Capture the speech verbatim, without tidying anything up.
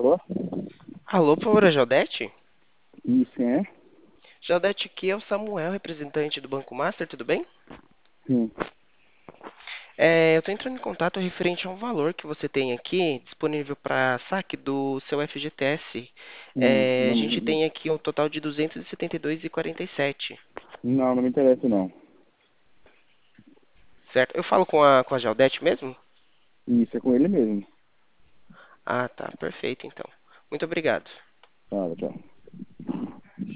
Alô? Alô, por favor, é Jaldete? Isso, quem é? Jaldete, aqui é o Samuel, representante do Banco Master, tudo bem? Sim. É, eu estou entrando em contato referente a um valor que você tem aqui disponível para saque do seu F G T S. Hum, É, a não, gente não, tem aqui um total de duzentos e setenta e dois e quarenta e sete, não não me interessa, não. certo? Eu falo com a, com a Jaldete mesmo? Isso, é com ele mesmo. Ah, tá, perfeito então. Muito obrigado. Fala, tchau.